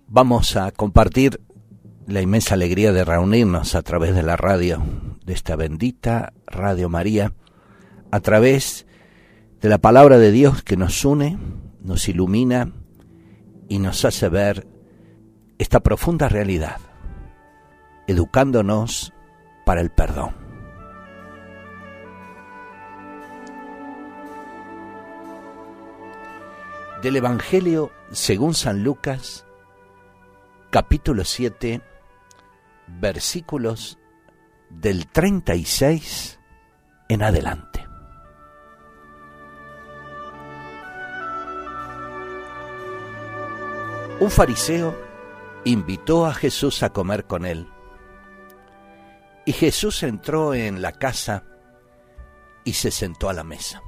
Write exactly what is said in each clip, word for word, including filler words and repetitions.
Vamos a compartir la inmensa alegría de reunirnos a través de la radio, de esta bendita Radio María, a través de la palabra de Dios que nos une, nos ilumina y nos hace ver esta profunda realidad, educándonos para el perdón. Del Evangelio según San Lucas, capítulo siete, versículos del treinta y seis en adelante. Un fariseo invitó a Jesús a comer con él, y Jesús entró en la casa y se sentó a la mesa.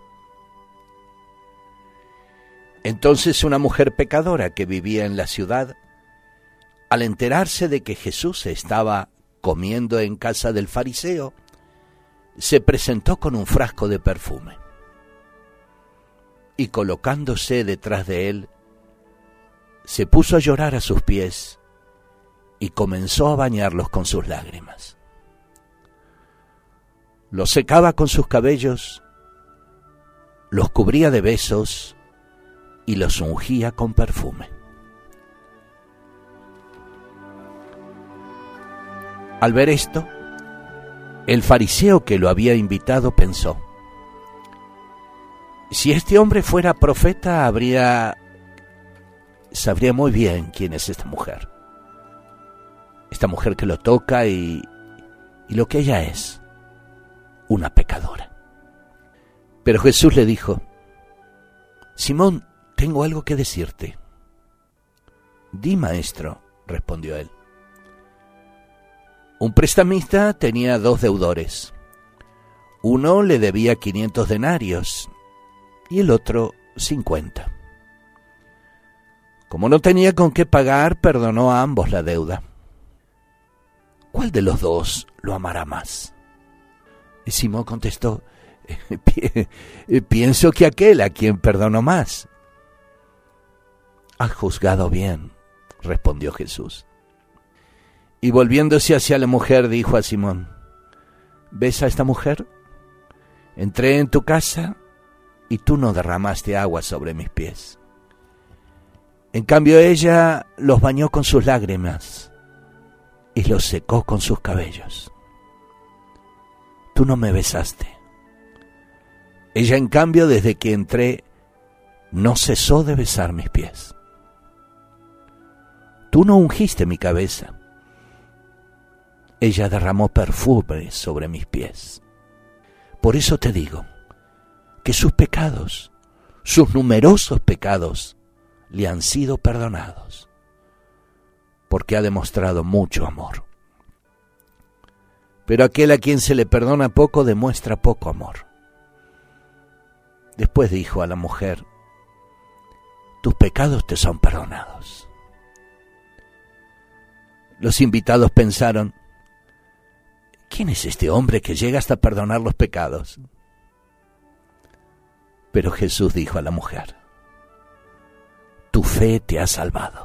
Entonces una mujer pecadora que vivía en la ciudad, al enterarse de que Jesús estaba comiendo en casa del fariseo, se presentó con un frasco de perfume y colocándose detrás de él, se puso a llorar a sus pies y comenzó a bañarlos con sus lágrimas. Los secaba con sus cabellos, los cubría de besos y los ungía con perfume. Al ver esto, el fariseo que lo había invitado pensó: si este hombre fuera profeta, habría sabría muy bien quién es esta mujer. Esta mujer que lo toca y, y lo que ella es, una pecadora. Pero Jesús le dijo: Simón, tengo algo que decirte. Di, maestro, respondió él. Un prestamista tenía dos deudores. Uno le debía quinientos denarios y el otro cincuenta. Como no tenía con qué pagar, perdonó a ambos la deuda. ¿Cuál de los dos lo amará más? Y Simón contestó: pienso que aquel a quien perdonó más. Has juzgado bien, respondió Jesús. Y volviéndose hacia la mujer, dijo a Simón: ¿ves a esta mujer? Entré en tu casa y tú no derramaste agua sobre mis pies. En cambio ella los bañó con sus lágrimas y los secó con sus cabellos. Tú no me besaste. Ella, en cambio, desde que entré, no cesó de besar mis pies. Tú no ungiste mi cabeza. Ella derramó perfume sobre mis pies. Por eso te digo que sus pecados, sus numerosos pecados, le han sido perdonados, porque ha demostrado mucho amor. Pero aquel a quien se le perdona poco demuestra poco amor. Después dijo a la mujer: tus pecados te son perdonados. Los invitados pensaron: ¿quién es este hombre que llega hasta perdonar los pecados? Pero Jesús dijo a la mujer: tu fe te ha salvado.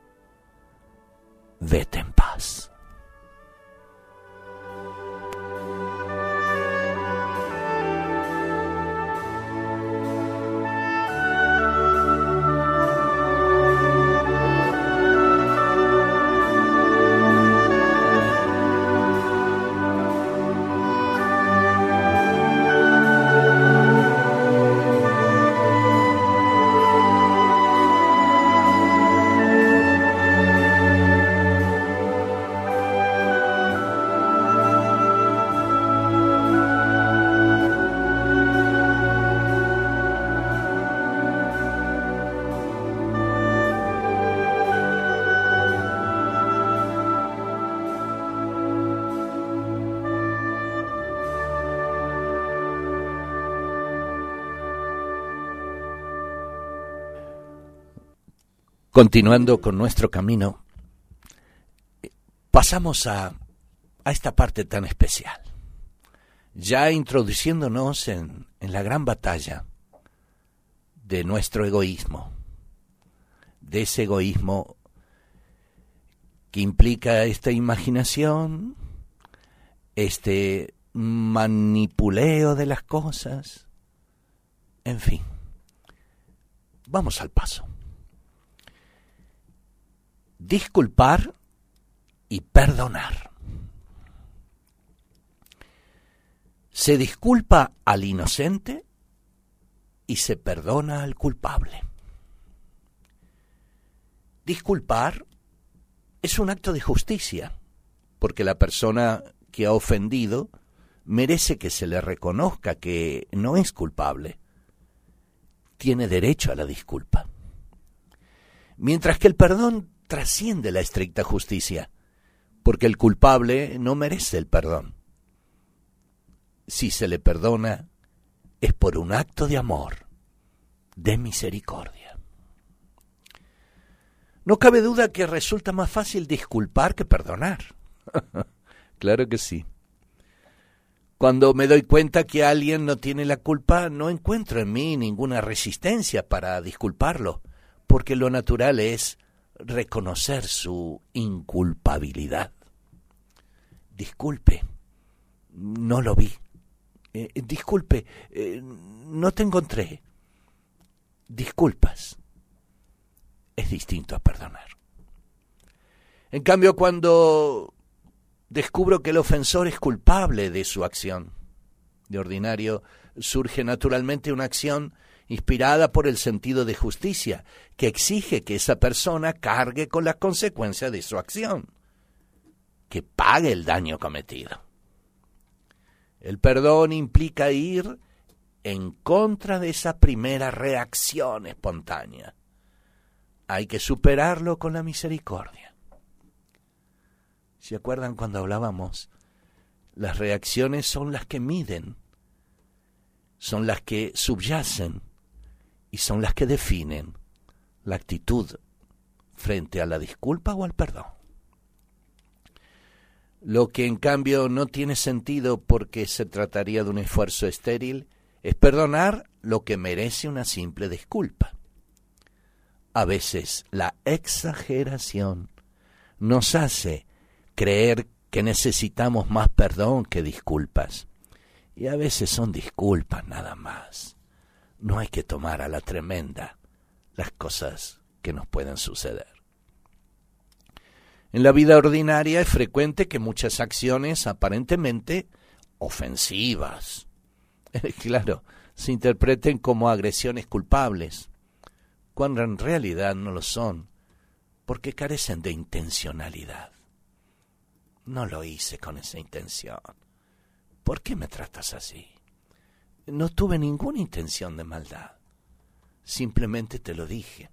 Vete en paz. Continuando con nuestro camino, pasamos a, a esta parte tan especial, ya introduciéndonos en, en la gran batalla de nuestro egoísmo, de ese egoísmo que implica esta imaginación, este manipuleo de las cosas, en fin. Vamos al paso. Disculpar y perdonar. Se disculpa al inocente y se perdona al culpable. Disculpar es un acto de justicia, porque la persona que ha ofendido merece que se le reconozca que no es culpable. Tiene derecho a la disculpa. Mientras que el perdón trasciende la estricta justicia, porque el culpable no merece el perdón. Si se le perdona, es por un acto de amor, de misericordia. No cabe duda que resulta más fácil disculpar que perdonar. Claro que sí. Cuando me doy cuenta que alguien no tiene la culpa, no encuentro en mí ninguna resistencia para disculparlo, porque lo natural es reconocer su inculpabilidad. Disculpe, no lo vi. Eh, disculpe, eh, no te encontré. Disculpas. Es distinto a perdonar. En cambio, cuando descubro que el ofensor es culpable de su acción, de ordinario surge naturalmente una acción inspirada por el sentido de justicia, que exige que esa persona cargue con las consecuencias de su acción, que pague el daño cometido. El perdón implica ir en contra de esa primera reacción espontánea. Hay que superarlo con la misericordia. ¿Se acuerdan cuando hablábamos? Las reacciones son las que miden, son las que subyacen y son las que definen la actitud frente a la disculpa o al perdón. Lo que en cambio no tiene sentido porque se trataría de un esfuerzo estéril es perdonar lo que merece una simple disculpa. A veces la exageración nos hace creer que necesitamos más perdón que disculpas. Y a veces son disculpas nada más. No hay que tomar a la tremenda las cosas que nos pueden suceder. En la vida ordinaria es frecuente que muchas acciones aparentemente ofensivas, claro, se interpreten como agresiones culpables, cuando en realidad no lo son, porque carecen de intencionalidad. No lo hice con esa intención. ¿Por qué me tratas así? No tuve ninguna intención de maldad. Simplemente te lo dije.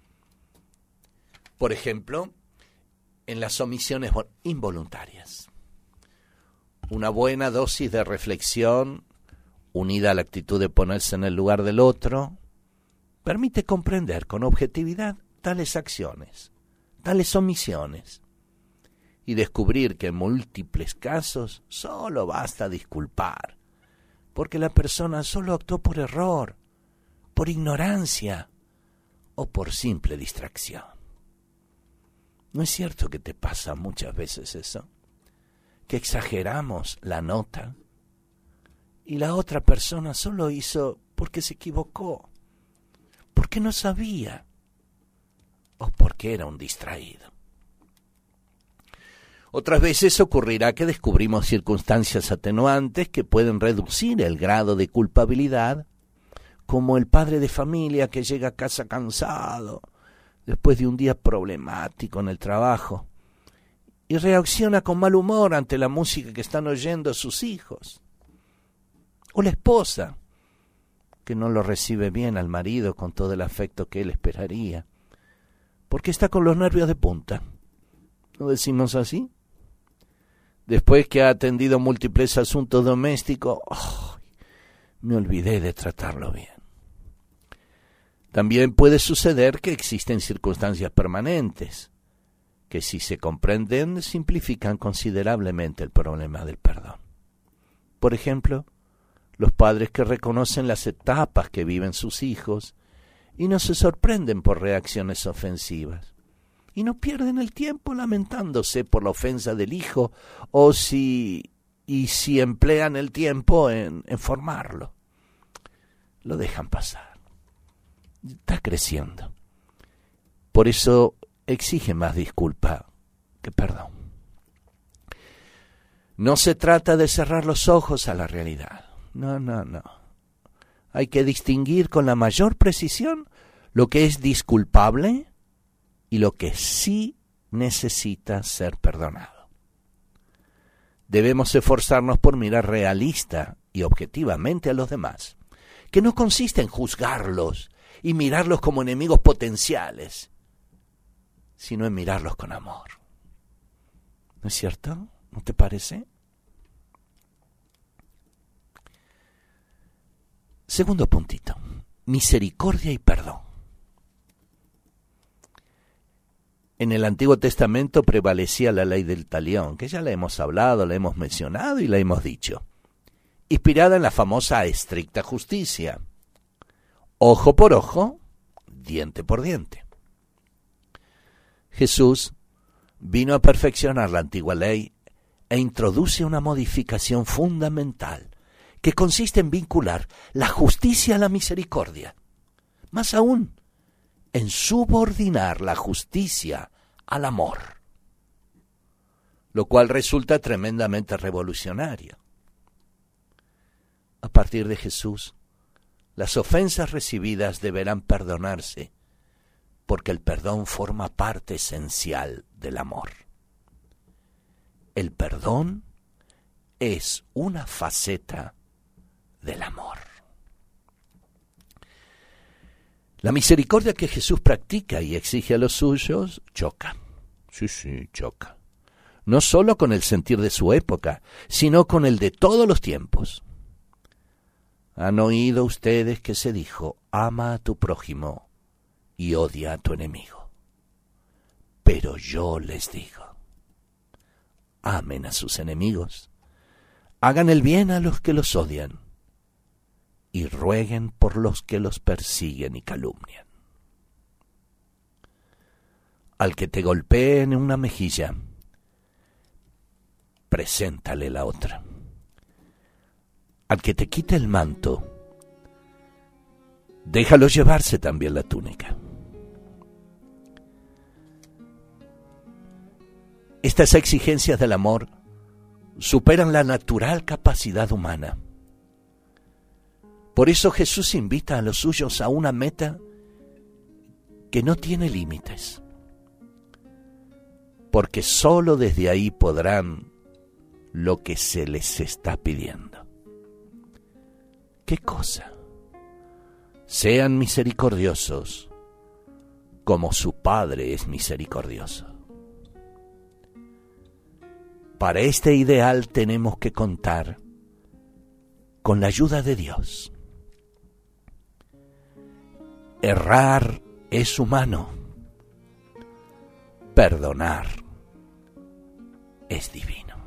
Por ejemplo, en las omisiones involuntarias. Una buena dosis de reflexión, unida a la actitud de ponerse en el lugar del otro, permite comprender con objetividad tales acciones, tales omisiones, y descubrir que en múltiples casos solo basta disculpar, porque la persona solo actuó por error, por ignorancia o por simple distracción. ¿No es cierto que te pasa muchas veces eso? Que exageramos la nota y la otra persona solo hizo porque se equivocó, porque no sabía o porque era un distraído. Otras veces ocurrirá que descubrimos circunstancias atenuantes que pueden reducir el grado de culpabilidad, como el padre de familia que llega a casa cansado después de un día problemático en el trabajo y reacciona con mal humor ante la música que están oyendo sus hijos. O la esposa, que no lo recibe bien al marido con todo el afecto que él esperaría, porque está con los nervios de punta. ¿No decimos así? Después que ha atendido múltiples asuntos domésticos, oh, me olvidé de tratarlo bien. También puede suceder que existen circunstancias permanentes, que si se comprenden simplifican considerablemente el problema del perdón. Por ejemplo, los padres que reconocen las etapas que viven sus hijos y no se sorprenden por reacciones ofensivas. y no pierden el tiempo lamentándose por la ofensa del hijo o si, y si emplean el tiempo en, en formarlo. Lo dejan pasar. Está creciendo. Por eso exige más disculpa que perdón. No se trata de cerrar los ojos a la realidad. No, no, no. Hay que distinguir con la mayor precisión lo que es disculpable y lo que sí necesita ser perdonado. Debemos esforzarnos por mirar realista y objetivamente a los demás, que no consiste en juzgarlos y mirarlos como enemigos potenciales, sino en mirarlos con amor. ¿No es cierto? ¿No te parece? Segundo puntito, misericordia y perdón. En el Antiguo Testamento prevalecía la ley del talión, que ya la hemos hablado, la hemos mencionado y la hemos dicho, inspirada en la famosa estricta justicia. Ojo por ojo, diente por diente. Jesús vino a perfeccionar la antigua ley e introduce una modificación fundamental que consiste en vincular la justicia a la misericordia. Más aún, en subordinar la justicia al amor, lo cual resulta tremendamente revolucionario. A partir de Jesús, las ofensas recibidas deberán perdonarse, porque el perdón forma parte esencial del amor. El perdón es una faceta del amor. La misericordia que Jesús practica y exige a los suyos choca. Sí, sí, choca. No solo con el sentir de su época, sino con el de todos los tiempos. ¿Han oído ustedes que se dijo, ama a tu prójimo y odia a tu enemigo? Pero yo les digo, amen a sus enemigos, hagan el bien a los que los odian y rueguen por los que los persiguen y calumnian. Al que te golpee en una mejilla, preséntale la otra. Al que te quite el manto, déjalo llevarse también la túnica. Estas exigencias del amor superan la natural capacidad humana. Por eso Jesús invita a los suyos a una meta que no tiene límites, porque sólo desde ahí podrán lo que se les está pidiendo. ¿Qué cosa? Sean misericordiosos como su Padre es misericordioso. Para este ideal tenemos que contar con la ayuda de Dios. Errar es humano, perdonar es divino.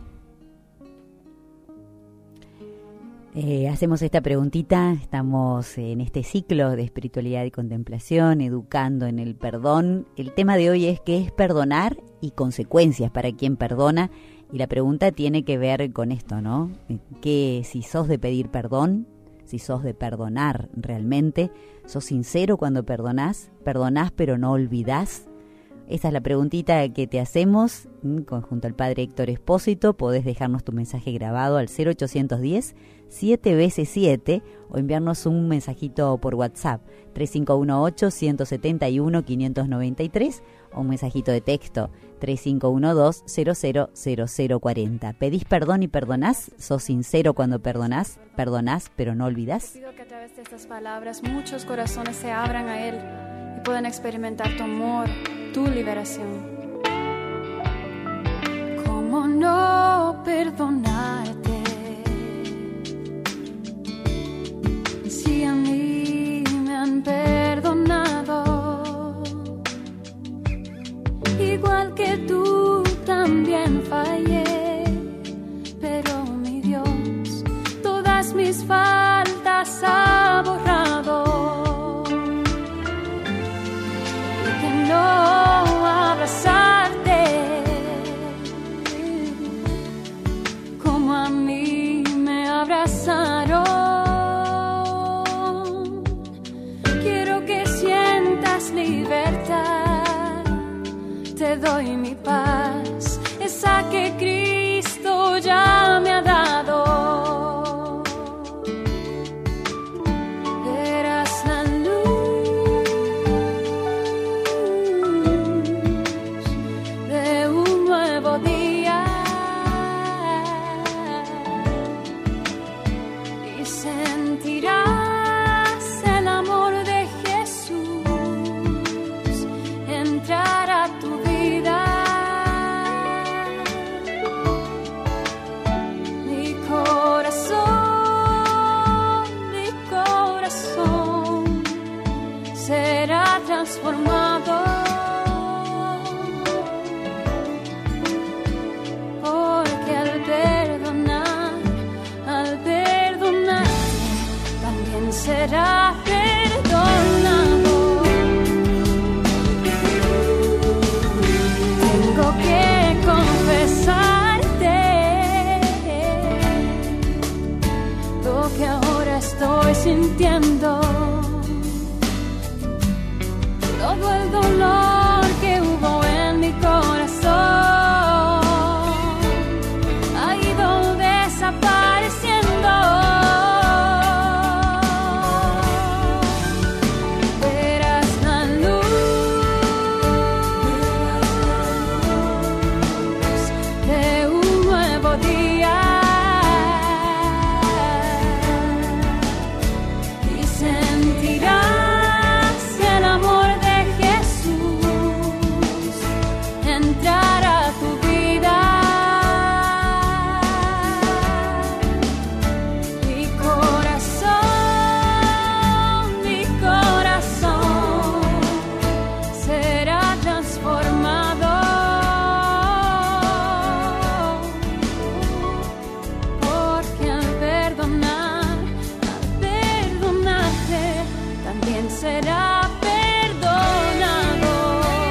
Eh, hacemos esta preguntita, estamos en este ciclo de espiritualidad y contemplación, educando en el perdón. El tema de hoy es ¿qué es perdonar y consecuencias para quien perdona? Y la pregunta tiene que ver con esto, ¿no? Que si sos de pedir perdón, si sos de perdonar realmente, sos sincero cuando perdonás, perdonás pero no olvidás. Esa es la preguntita que te hacemos junto al Padre Héctor Espósito. Podés dejarnos tu mensaje grabado al cero ochocientos diez, siete veces siete o enviarnos un mensajito por WhatsApp tres cinco uno ocho, uno siete uno, cinco nueve tres o un mensajito de texto tres cinco uno dos, cero cero cero cero cuatro cero. ¿Pedís perdón y perdonás? ¿Sos sincero cuando perdonás? ¿Perdonás pero no olvidás? Pido que a través de estas palabras muchos corazones se abran a Él y puedan experimentar tu amor, tu liberación. ¿Cómo no perdonarte? Si a mí me han perdonado, igual que tú también fallé, pero mi Dios todas mis faltas ha borrado. Y que no abras te doy mi paz, esa que Cristo ya me ha dado. Verás la luz de un nuevo día y sentirás el amor de Jesús entrar a tu vida. Mi corazón, mi corazón será transformado, porque al perdonar, al perdonarte, también será perdonado. Tengo que confesarte lo que ahora estoy sintiendo, todo el dolor que hubo en mi corazón ha ido desapareciendo. Verás la luz de un nuevo día y sentirás el amor de Jesús entrar a tu vida. Mi corazón, mi corazón será transformado, porque al perdonar, al perdonarte, también será perdonado.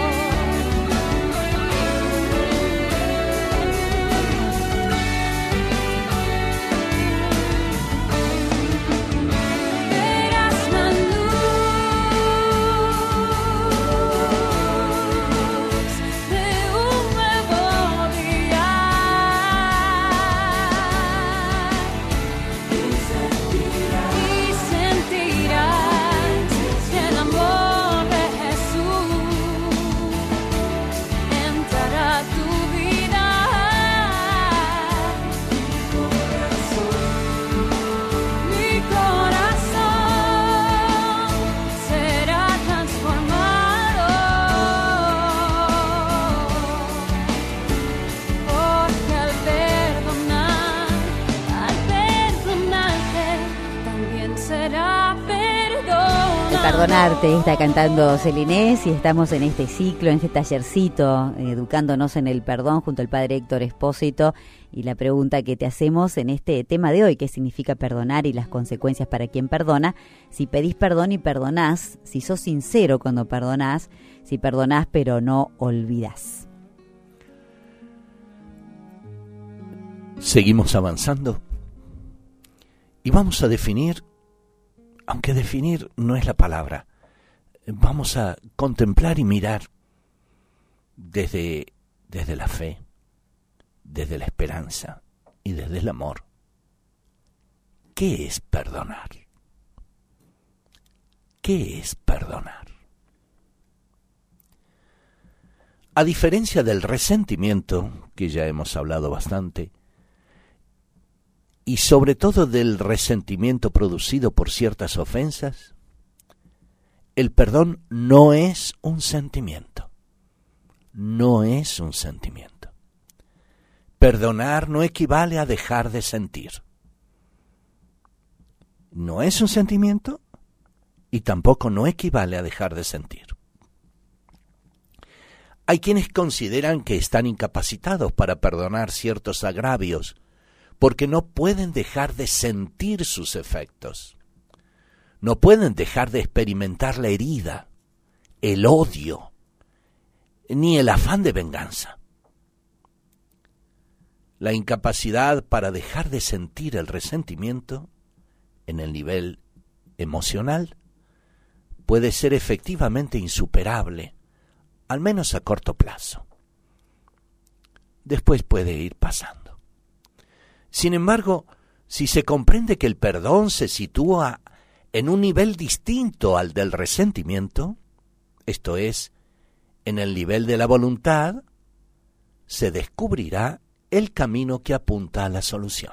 Verás la luz de un nuevo día y sentirás el amor de Jesús entrar a tu vida. Mi corazón será transformado, porque al perdonar, al perdonarte, también será perdonado. El perdonarte está cantando Celinés y estamos en este ciclo, en este tallercito, eh, educándonos en el perdón junto al padre Héctor Espósito, y la pregunta que te hacemos en este tema de hoy, ¿qué significa perdonar y las consecuencias para quien perdona? Si pedís perdón y perdonás, si sos sincero cuando perdonás, si perdonás pero no olvidás. Seguimos avanzando y vamos a definir, aunque definir no es la palabra, vamos a contemplar y mirar desde, desde la fe, desde la esperanza y desde el amor. ¿Qué es perdonar? ¿Qué es perdonar? A diferencia del resentimiento, que ya hemos hablado bastante, y sobre todo del resentimiento producido por ciertas ofensas, el perdón no es un sentimiento. No es un sentimiento. Perdonar no equivale a dejar de sentir. No es un sentimiento y tampoco no equivale a dejar de sentir. Hay quienes consideran que están incapacitados para perdonar ciertos agravios porque no pueden dejar de sentir sus efectos. No pueden dejar de experimentar la herida, el odio, ni el afán de venganza. La incapacidad para dejar de sentir el resentimiento en el nivel emocional puede ser efectivamente insuperable al menos a corto plazo. Después puede ir pasando. Sin embargo, si se comprende que el perdón se sitúa en un nivel distinto al del resentimiento, esto es, en el nivel de la voluntad, se descubrirá el camino que apunta a la solución.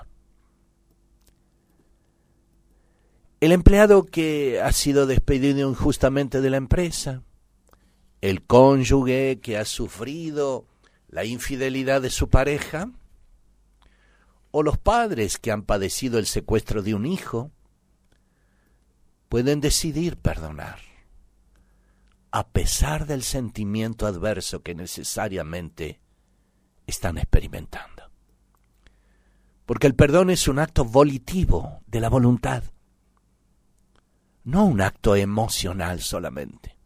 El empleado que ha sido despedido injustamente de la empresa, el cónyuge que ha sufrido la infidelidad de su pareja, o los padres que han padecido el secuestro de un hijo, pueden decidir perdonar, a pesar del sentimiento adverso que necesariamente están experimentando. Porque el perdón es un acto volitivo de la voluntad, no un acto emocional solamente.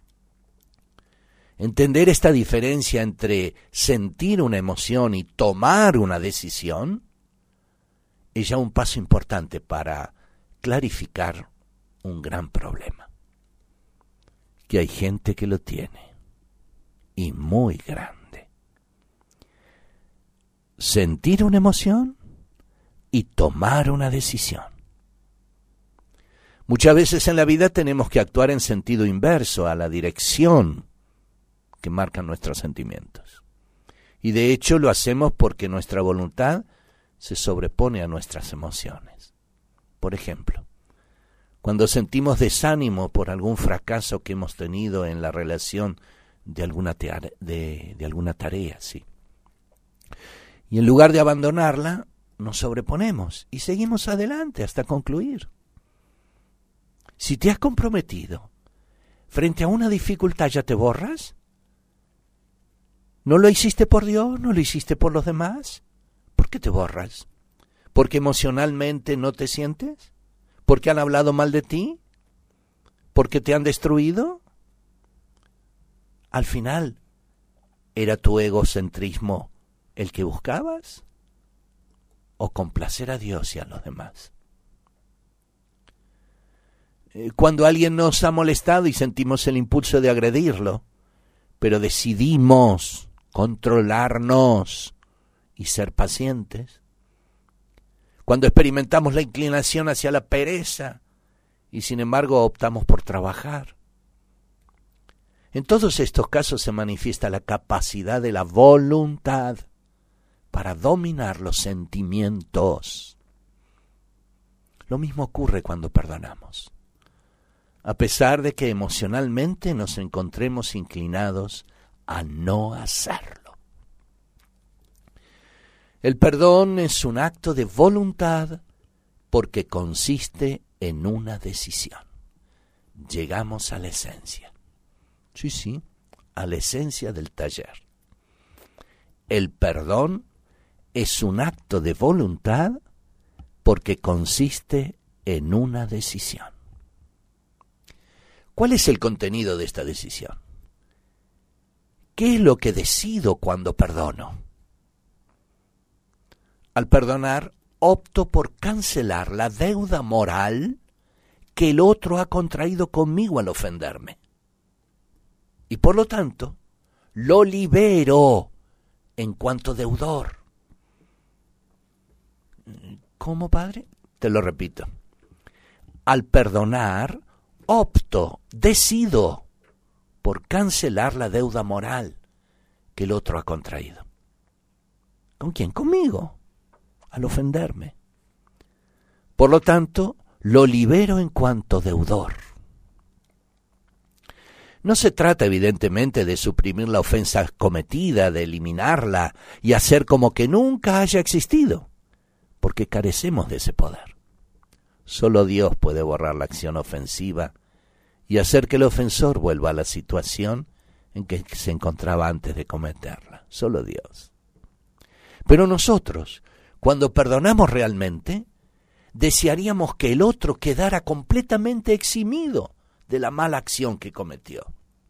Entender esta diferencia entre sentir una emoción y tomar una decisión es ya un paso importante para clarificar un gran problema, que hay gente que lo tiene, y muy grande. Sentir una emoción y tomar una decisión. Muchas veces en la vida tenemos que actuar en sentido inverso a la dirección que marcan nuestros sentimientos. Y de hecho lo hacemos porque nuestra voluntad se sobrepone a nuestras emociones. Por ejemplo, cuando sentimos desánimo por algún fracaso que hemos tenido en la relación de alguna, tarea, de, de alguna tarea, sí. Y en lugar de abandonarla, nos sobreponemos y seguimos adelante hasta concluir. Si te has comprometido frente a una dificultad, ¿ya te borras? ¿No lo hiciste por Dios? ¿No lo hiciste por los demás? ¿Por qué te borras? ¿Porque emocionalmente no te sientes? ¿Porque han hablado mal de ti? ¿Porque te han destruido? Al final, ¿era tu egocentrismo el que buscabas? ¿O complacer a Dios y a los demás? Cuando alguien nos ha molestado y sentimos el impulso de agredirlo, pero decidimos controlarnos y ser pacientes. Cuando experimentamos la inclinación hacia la pereza y sin embargo optamos por trabajar. En todos estos casos se manifiesta la capacidad de la voluntad para dominar los sentimientos. Lo mismo ocurre cuando perdonamos. A pesar de que emocionalmente nos encontremos inclinados a no hacerlo. El perdón es un acto de voluntad porque consiste en una decisión. Llegamos a la esencia. Sí, sí, a la esencia del taller. El perdón es un acto de voluntad porque consiste en una decisión. ¿Cuál es el contenido de esta decisión? ¿Qué es lo que decido cuando perdono? Al perdonar, opto por cancelar la deuda moral que el otro ha contraído conmigo al ofenderme. Y por lo tanto, lo libero en cuanto deudor. ¿Cómo, padre? Te lo repito. Al perdonar, opto, decido por cancelar la deuda moral que el otro ha contraído. ¿Con quién? Conmigo, al ofenderme. Por lo tanto, lo libero en cuanto deudor. No se trata, evidentemente, de suprimir la ofensa cometida, de eliminarla y hacer como que nunca haya existido, porque carecemos de ese poder. Solo Dios puede borrar la acción ofensiva y hacer que el ofensor vuelva a la situación en que se encontraba antes de cometerla. Solo Dios. Pero nosotros, cuando perdonamos realmente, desearíamos que el otro quedara completamente eximido de la mala acción que cometió.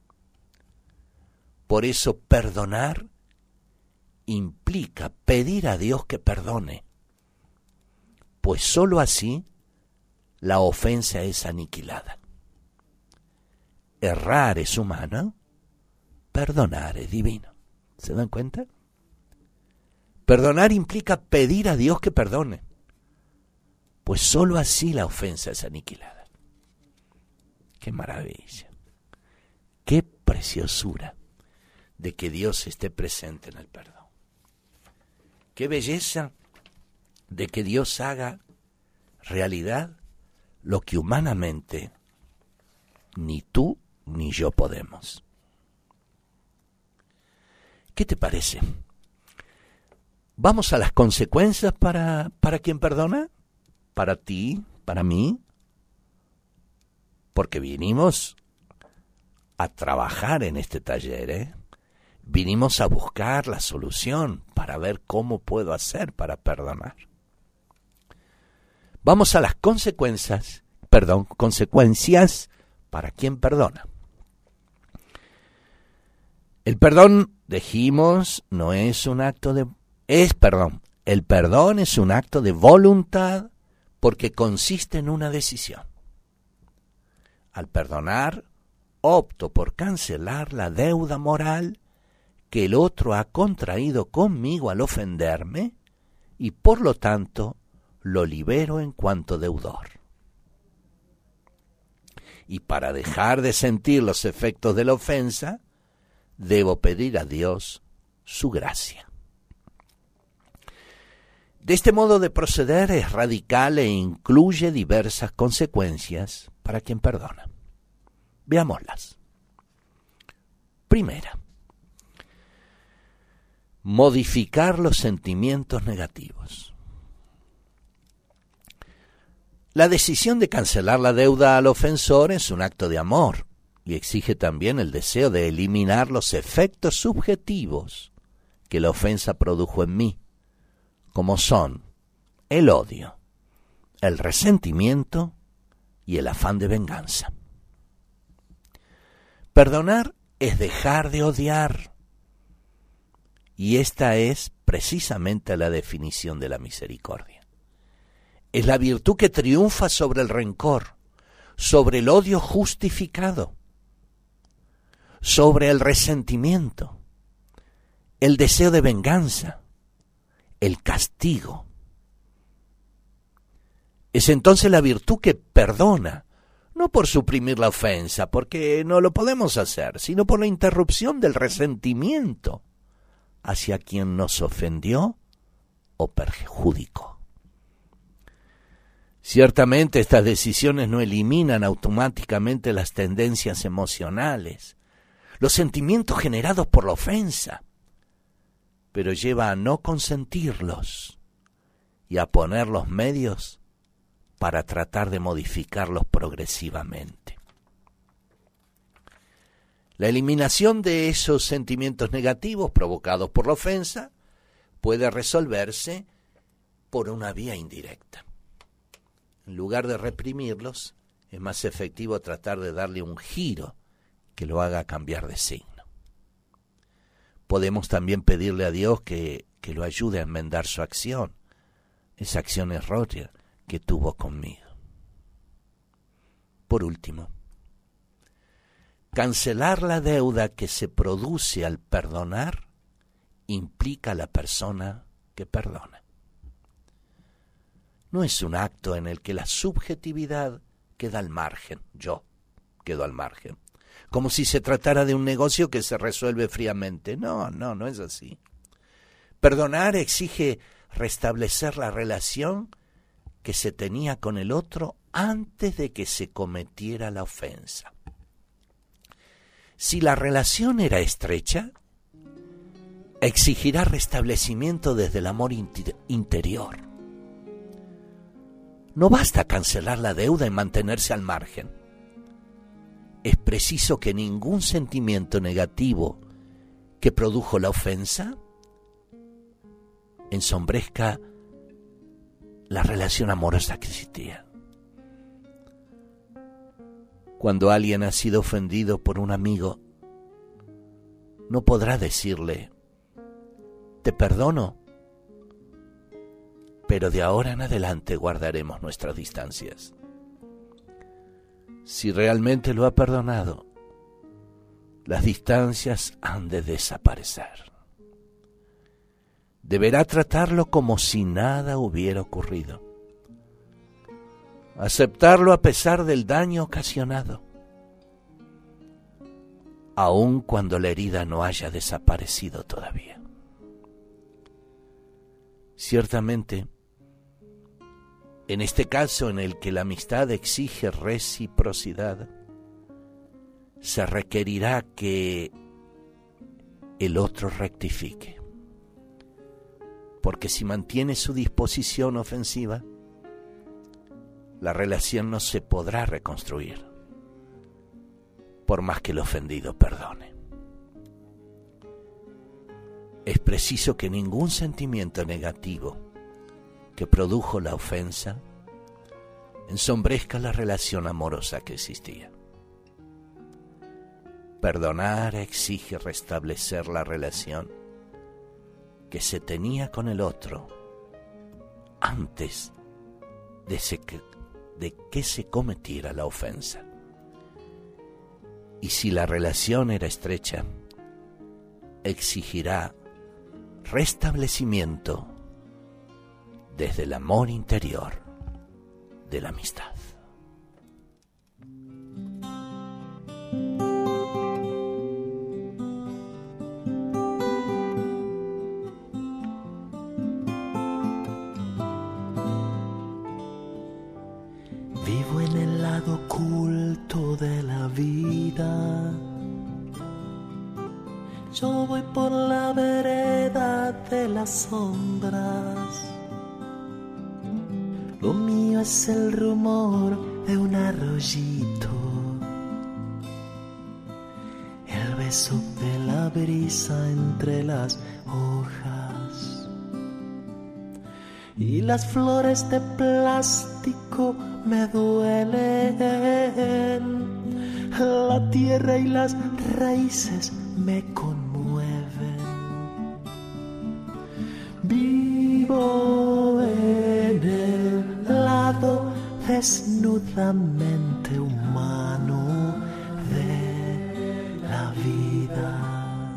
Por eso perdonar implica pedir a Dios que perdone, pues sólo así la ofensa es aniquilada. Errar es humano, perdonar es divino. ¿Se dan cuenta? Perdonar implica pedir a Dios que perdone, pues sólo así la ofensa es aniquilada. ¡Qué maravilla! ¡Qué preciosura de que Dios esté presente en el perdón! ¡Qué belleza de que Dios haga realidad lo que humanamente ni tú ni yo podemos! ¿Qué te parece? ¿Vamos a las consecuencias para, para quien perdona? ¿Para ti? ¿Para mí? Porque vinimos a trabajar en este taller, ¿eh? Vinimos a buscar la solución para ver cómo puedo hacer para perdonar. Vamos a las consecuencias, perdón, consecuencias para quien perdona. El perdón, dijimos, no es un acto de... Es, perdón, el perdón es un acto de voluntad porque consiste en una decisión. Al perdonar, opto por cancelar la deuda moral que el otro ha contraído conmigo al ofenderme y por lo tanto lo libero en cuanto deudor. Y para dejar de sentir los efectos de la ofensa, debo pedir a Dios su gracia. De este modo de proceder es radical e incluye diversas consecuencias para quien perdona. Veámoslas. Primera, modificar los sentimientos negativos. La decisión de cancelar la deuda al ofensor es un acto de amor y exige también el deseo de eliminar los efectos subjetivos que la ofensa produjo en mí, como son el odio, el resentimiento y el afán de venganza. Perdonar es dejar de odiar, y esta es precisamente la definición de la misericordia. Es la virtud que triunfa sobre el rencor, sobre el odio justificado, sobre el resentimiento, el deseo de venganza, el castigo. Es entonces la virtud que perdona, no por suprimir la ofensa, porque no lo podemos hacer, sino por la interrupción del resentimiento hacia quien nos ofendió o perjudicó. Ciertamente estas decisiones no eliminan automáticamente las tendencias emocionales, los sentimientos generados por la ofensa, pero lleva a no consentirlos y a poner los medios para tratar de modificarlos progresivamente. La eliminación de esos sentimientos negativos provocados por la ofensa puede resolverse por una vía indirecta. En lugar de reprimirlos, es más efectivo tratar de darle un giro que lo haga cambiar de signo. Podemos también pedirle a Dios que, que lo ayude a enmendar su acción, esa acción errónea que tuvo conmigo. Por último, cancelar la deuda que se produce al perdonar implica a la persona que perdona. No es un acto en el que la subjetividad queda al margen, yo quedo al margen, como si se tratara de un negocio que se resuelve fríamente. No, no, no es así. Perdonar exige restablecer la relación que se tenía con el otro antes de que se cometiera la ofensa. Si la relación era estrecha, exigirá restablecimiento desde el amor interior. No basta cancelar la deuda y mantenerse al margen. Es preciso que ningún sentimiento negativo que produjo la ofensa ensombrezca la relación amorosa que existía. Cuando alguien ha sido ofendido por un amigo, no podrá decirle, te perdono, pero de ahora en adelante guardaremos nuestras distancias. Si realmente lo ha perdonado, las distancias han de desaparecer. Deberá tratarlo como si nada hubiera ocurrido. Aceptarlo a pesar del daño ocasionado, aun cuando la herida no haya desaparecido todavía. Ciertamente, en este caso en el que la amistad exige reciprocidad, se requerirá que el otro rectifique, porque si mantiene su disposición ofensiva, la relación no se podrá reconstruir, por más que el ofendido perdone. Es preciso que ningún sentimiento negativo que produjo la ofensa ensombrezca la relación amorosa que existía. Perdonar exige restablecer la relación que se tenía con el otro antes de, se, de que se cometiera la ofensa. Y si la relación era estrecha, exigirá restablecimiento desde el amor interior de la amistad. Vivo en el lado oculto de la vida. Yo voy por la vereda de las sombras. Lo mío es el rumor de un arroyito, el beso de la brisa entre las hojas, y las flores de plástico me duelen. La tierra y las raíces me conmueven. Vivo en el lado desnudamente humano de la vida.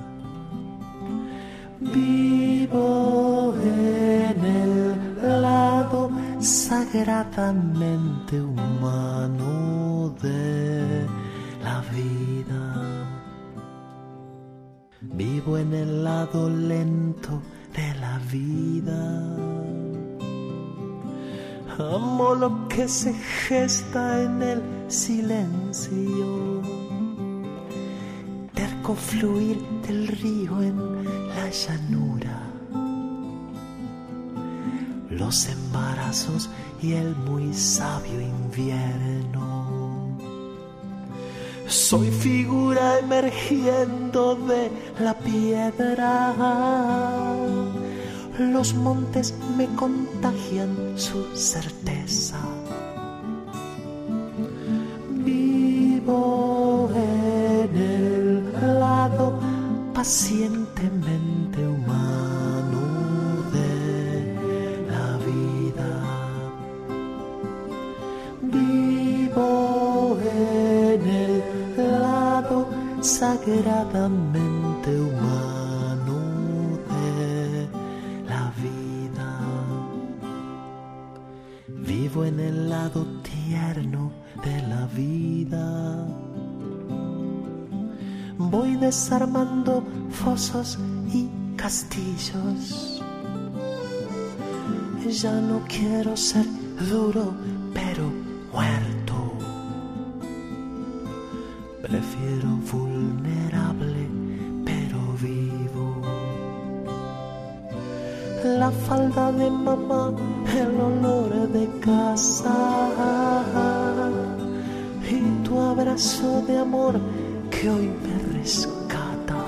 Vivo en el lado sagradamente humano de la vida. Vivo en el lado lento de la vida. Amo lo que se gesta en el silencio, terco fluir del río en la llanura, los embarazos y el muy sabio invierno. Soy figura emergiendo de la piedra. Los montes me contagian su certeza. Vivo en el lado pacientemente humano de la vida. Vivo en el lado sagradamente humano de la vida. Vivo en el lado tierno de la vida. Voy desarmando fosos y castillos. Ya no quiero ser duro, pero muerto. Prefiero vulnerable, pero vivo. La falda de mamá, el olor de casa y tu abrazo de amor que hoy me rescata.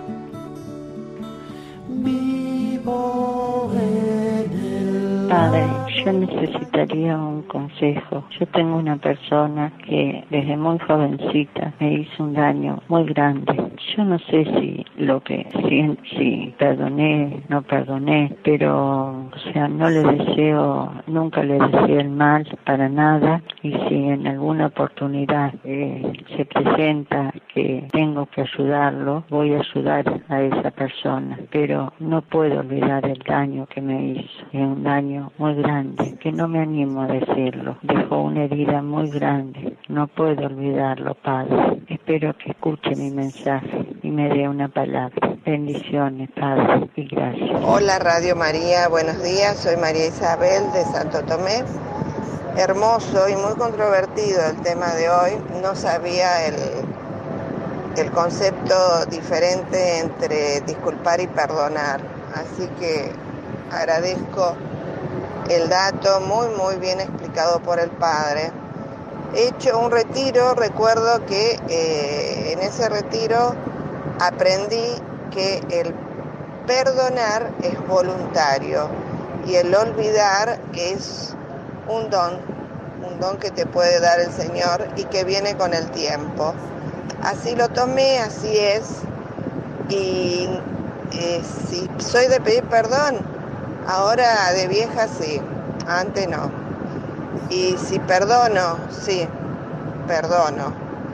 Vivo en el... Padre, yo necesitaría un consejo. Yo tengo una persona que desde muy jovencita me hizo un daño muy grande. Yo no sé si lo que si, si perdoné, no perdoné, pero o sea, no le deseo, nunca le deseo el mal para nada, y si en alguna oportunidad eh, se presenta que tengo que ayudarlo, voy a ayudar a esa persona, pero no puedo olvidar el daño que me hizo, es un daño muy grande, que no me animo a decirlo, dejó una herida muy grande, no puedo olvidarlo, Padre. Espero que escuche mi mensaje y me dé una palabra. Bendiciones, Padre, y gracias. Hola Radio María, buenos días, soy María Isabel de Santo Tomé. Hermoso y muy controvertido el tema de hoy. No sabía el, el concepto diferente entre disculpar y perdonar, así que agradezco el dato muy muy bien explicado por el Padre. He hecho un retiro, recuerdo que eh, en ese retiro aprendí que el perdonar es voluntario y el olvidar es un don, un don que te puede dar el Señor y que viene con el tiempo. Así lo tomé, así es, y eh, si soy de pedir perdón, ahora de vieja sí, antes no. Y si perdono, sí, perdono.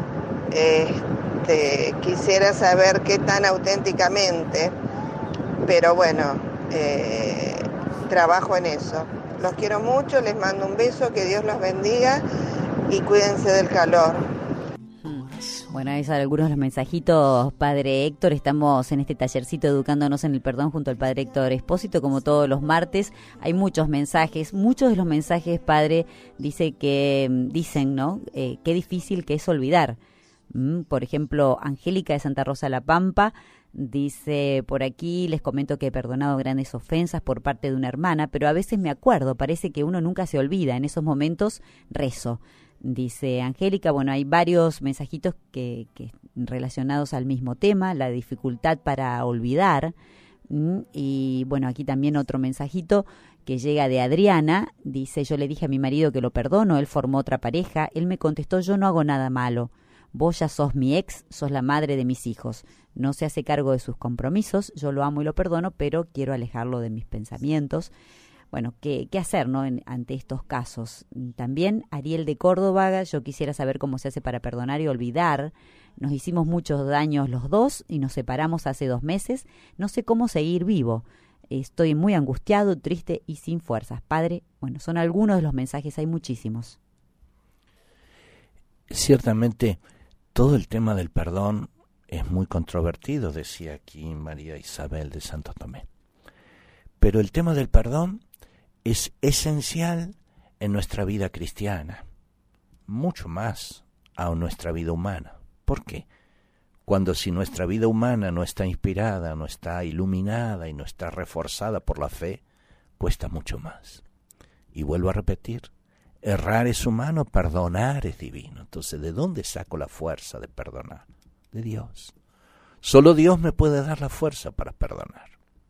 Este, quisiera saber qué tan auténticamente, pero bueno, eh, trabajo en eso. Los quiero mucho, les mando un beso, que Dios los bendiga y cuídense del calor. Bueno, esos son algunos de los mensajitos, Padre Héctor. Estamos en este tallercito educándonos en el perdón junto al Padre Héctor Espósito, como todos los martes. Hay muchos mensajes, muchos de los mensajes, Padre, dice que dicen, ¿no? Eh, qué difícil que es olvidar. Mm, por ejemplo, Angélica de Santa Rosa La Pampa dice por aquí, les comento que he perdonado grandes ofensas por parte de una hermana, pero a veces me acuerdo, parece que uno nunca se olvida, en esos momentos rezo. Dice Angélica, bueno, hay varios mensajitos que, que relacionados al mismo tema, la dificultad para olvidar. Y bueno, aquí también otro mensajito que llega de Adriana, dice, yo le dije a mi marido que lo perdono, él formó otra pareja, él me contestó, yo no hago nada malo, vos ya sos mi ex, sos la madre de mis hijos, no se hace cargo de sus compromisos, yo lo amo y lo perdono, pero quiero alejarlo de mis pensamientos. Bueno, ¿qué, qué hacer, no, en, ante estos casos? También Ariel de Córdoba, yo quisiera saber cómo se hace para perdonar y olvidar. Nos hicimos muchos daños los dos y nos separamos hace dos meses. No sé cómo seguir vivo. Estoy muy angustiado, triste y sin fuerzas. Padre, bueno, son algunos de los mensajes, hay muchísimos. Ciertamente, todo el tema del perdón es muy controvertido, decía aquí María Isabel de Santo Tomé. Pero el tema del perdón es esencial en nuestra vida cristiana, mucho más a nuestra vida humana. ¿Por qué? Cuando si nuestra vida humana no está inspirada, no está iluminada y no está reforzada por la fe, cuesta mucho más. Y vuelvo a repetir, errar es humano, perdonar es divino. Entonces, ¿de dónde saco la fuerza de perdonar? De Dios. Solo Dios me puede dar la fuerza para perdonar.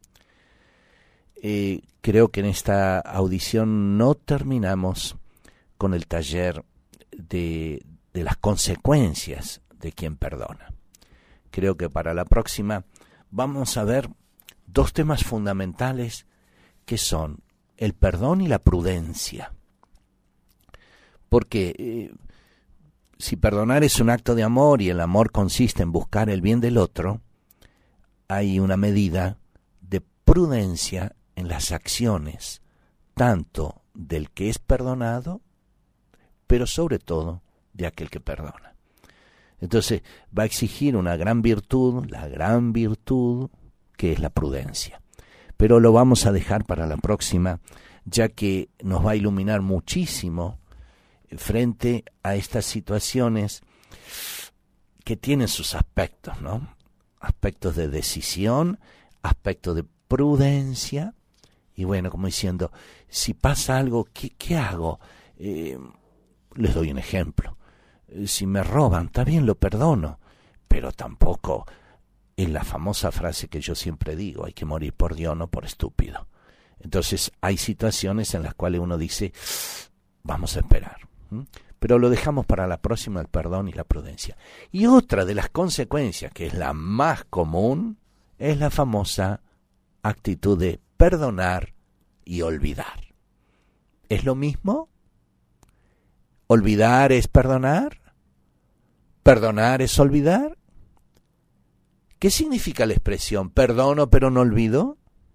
Eh, creo que en esta audición no terminamos con el taller de, de las consecuencias de quien perdona. Creo que para la próxima vamos a ver dos temas fundamentales que son el perdón y la prudencia. Porque eh, si perdonar es un acto de amor y el amor consiste en buscar el bien del otro, hay una medida de prudencia en las acciones, tanto del que es perdonado, pero sobre todo de aquel que perdona. Entonces va a exigir una gran virtud, la gran virtud que es la prudencia. Pero lo vamos a dejar para la próxima, ya que nos va a iluminar muchísimo frente a estas situaciones que tienen sus aspectos, ¿no? Aspectos de decisión, aspectos de prudencia. Y bueno, como diciendo, si pasa algo, ¿qué, qué hago? Eh, les doy un ejemplo. Eh, si me roban, está bien, lo perdono, pero tampoco es la famosa frase que yo siempre digo, hay que morir por Dios, no por estúpido. Entonces hay situaciones en las cuales uno dice, vamos a esperar. ¿Mm? Pero lo dejamos para la próxima, el perdón y la prudencia. Y otra de las consecuencias, que es la más común, es la famosa actitud de perdonar y olvidar. ¿Es lo mismo? ¿Olvidar es perdonar? ¿Perdonar es olvidar? ¿Qué significa la expresión perdono pero no olvido?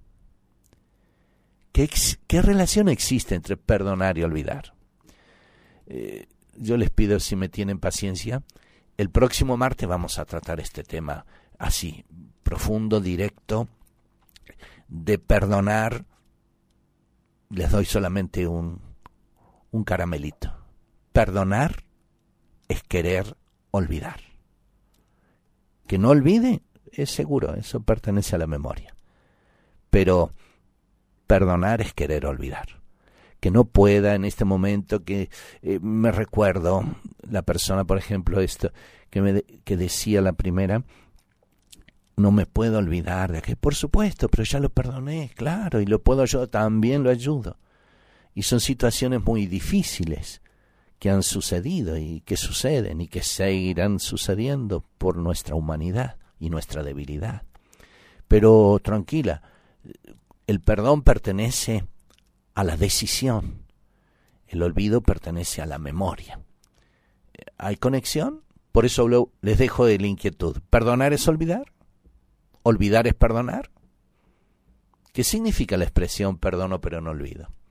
¿Qué, ex- qué relación existe entre perdonar y olvidar? Eh, yo les pido, si me tienen paciencia, el próximo martes vamos a tratar este tema así, profundo, directo, de perdonar. Les doy solamente un, un caramelito. Perdonar es querer olvidar. Que no olvide, es seguro, eso pertenece a la memoria. Pero perdonar es querer olvidar. Que no pueda en este momento, que eh, me recuerdo la persona, por ejemplo, esto que me de, que decía la primera, no me puedo olvidar de que, por supuesto, pero ya lo perdoné, claro, y lo puedo yo, también lo ayudo. Y son situaciones muy difíciles que han sucedido y que suceden y que seguirán sucediendo por nuestra humanidad y nuestra debilidad. Pero tranquila, el perdón pertenece a la decisión, el olvido pertenece a la memoria. ¿Hay conexión? Por eso lo, les dejo de la inquietud. ¿Perdonar es olvidar? ¿Olvidar es perdonar? ¿Qué significa la expresión perdono pero no olvido?